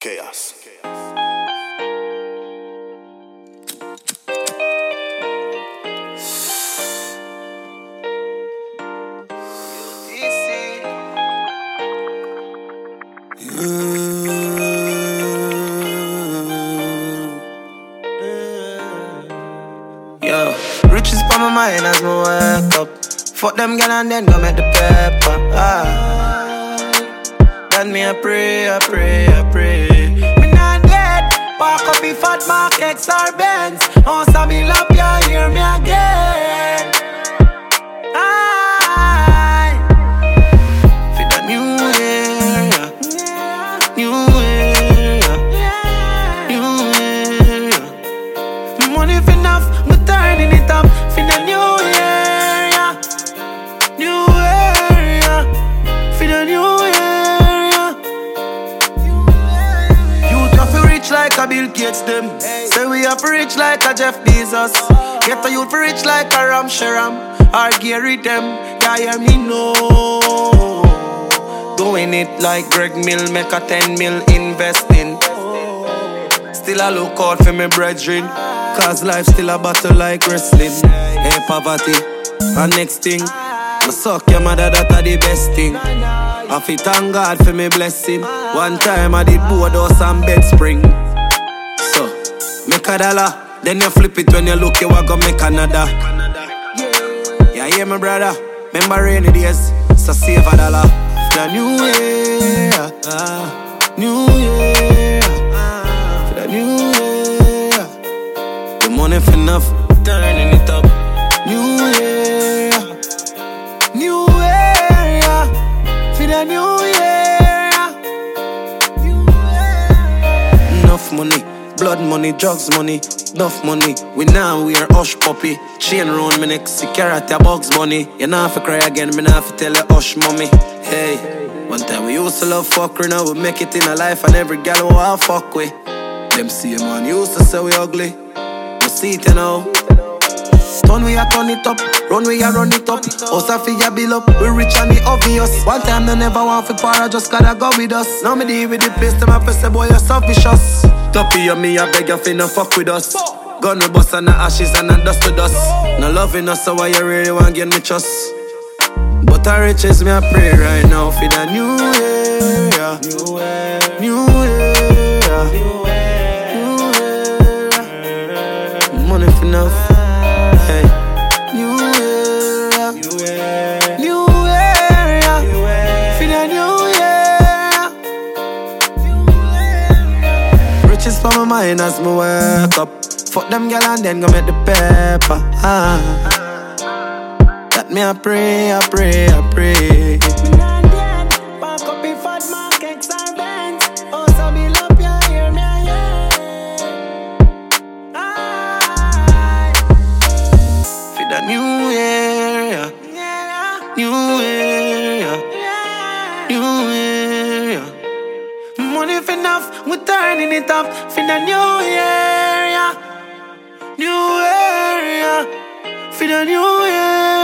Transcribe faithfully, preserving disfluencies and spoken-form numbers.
Chaos. Yo, riches on my mind as me wake up. Fuck them gal and then go make the paper. Ah, then me I pray, I pray, I pray. Me not dead. Park up in fat markets or Benz. Oh, so me love ya, hear me again. Aye, for the new year, yeah. New year, yeah. New year, yeah. Money for enough, me turning it up for the new year, yeah. New year, yeah. For the new year, yeah. You have to reach like a Bill Gates them. Say we have to reach like a Jeff Bezos. Get a youth for rich like a Ram Sharam or Gary them. Yeah, hear me know. Doing it like Greg Mill, make a ten mil investing. Still I look out for me brethren, cause life still a battle like wrestling. Hey poverty, and next thing, I suck your mother, that a the best thing. I fi thank God for me blessing. One time I did board house and bed spring. So, make a dollar, then you flip it when you look, you a go make another. Yeah, hear me brother, remember rainy days, so save a dollar. The new year, ah, new year, for the new year. The money for enough, turning it up. New year, new year, for the new year. Enough money, blood money, drugs money, enough money. We now wear hush puppy. Chain round me neck, security Bugs Bunny. You nah fi cry again, me nah fi tell you hush mommy. Hey, one time we used to love fuckery, now we make it in a life and every gal we want fuck with. Them see man used to say we ugly, we see it now. Turn we a turn it up, run we a run it up. Us a fi a bill up, we rich and the obvious. One time they never want fi para, just gotta go with us. Now me deal with the place, them a fi say boy you're so vicious. Toppy on me, I beg you fi no fuck with us. Gun we bust and the ashes and the dust to dust. No loving us, so why you really want gain me trust? But I riches me I pray right now for the new year, yeah. New year, new year, new year. Money for enough, hey. New year, new year, new year, yeah. For the new year. Riches for my mind as me wake up. Fuck them gal and then go make the paper. Ah. That me I pray, I pray, I pray. Me not dead. Park up in fat markets or Benz. Oh, so me love you, hear me again. Aye. For the new year, yeah. New year, yeah. New year, yeah. Money for enough, we turning it up for the new year, yeah. New year, yeah. For the new year.